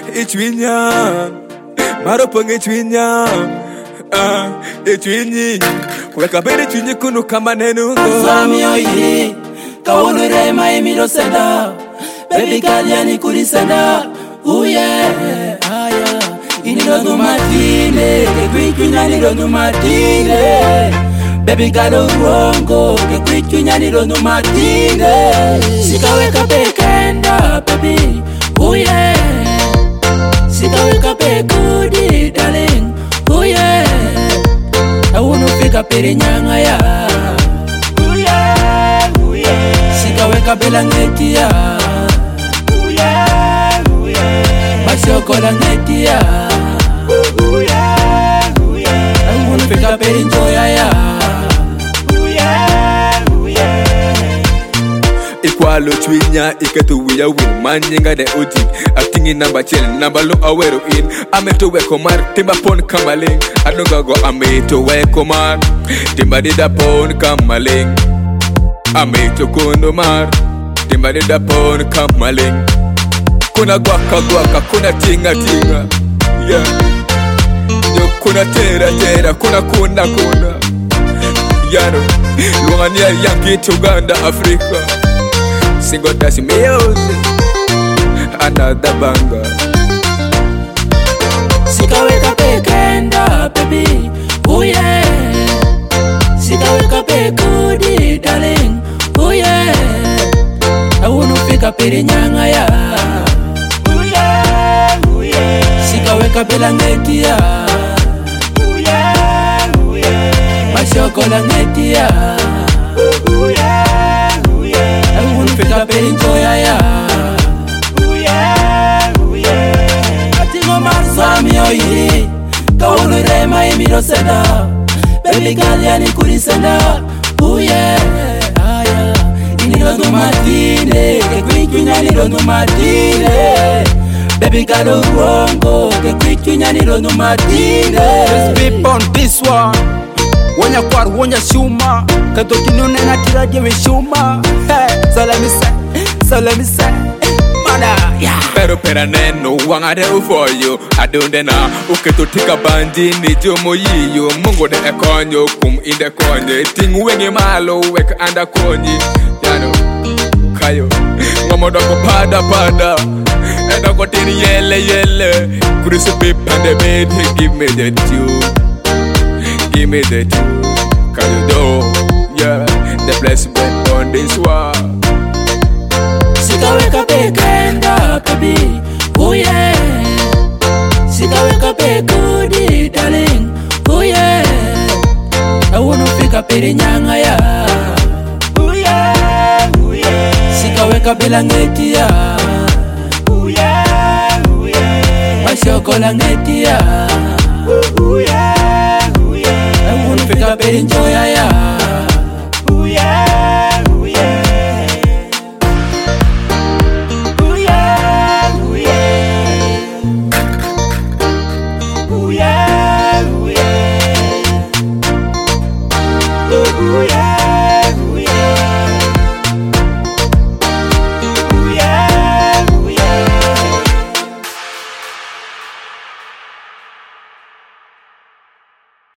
Ichwinya Maroponge chwinya Ichwinyi Kweka bere chwinyi kunu kama nenu Samio yi Kawunu rema emiro senda Baby Galiani kuri senda Uye Aya Iniro numatine Kekwichwinya niro numatine Baby galo rongo Kekwichwinya niro numatine Sikaweka pekenda baby Uye Sikaweka pekudi darling Uye Awunu fika pere nyanga ya Sikaweka bela ngeti ya Masiokola ngeti ya Awunu fika pere njoya ya Ikwalo chwinya iketu wiya win Manyenga de uti Atingi namba chen Namba lo awero in Ameto weko mar Timba pon kamaling Adonga go ameto weko mar Timba dida pon kamaling Ameto kundo mar Timba dida pon kamaling Kuna gwaka Kuna tinga Yeah Yo kuna tera Kuna Yano Luangania yangi Uganda Afrika Single dash music Another banger Sikaweka pekenda baby Oh yeah Sikaweka pekudi darling Oh yeah Awunu fika pere nyanga ya Sikaweka bela ngeti ya Masiokola ngeti ya Awunu fika pere njoya ya Atingo marsamio yi Kawunu rema emiro senda Baby Galiani kuri senda Uye Aya Iniro numatine Kekwichwinya niro numatine Baby galo rongo Kekwichwinya niro numatine Let's be on this one Wonya kwar wonya shuma Kato kinone na tiraje we shuma So let me say Mana yeah Pero pera neno wangade ufoyo Adonde na uketo tika bandi ni jomo yiyo Mungo de ekonyo kum inde konye Ting wengi malo wek anda konyi Yano Kayo Ngomodoko pada Edoko tini yele Kurisu pipande bete Give me the two Kayo do Yeah The blessing on this one Sikaweka pekenda baby Oh yeah Sikaweka pekudi darling Oh yeah Awunu fika pere nyanga ya Sikaweka bela ngeti ya Masiokola ngeti ya Awunu fika pere njoya ya yeah.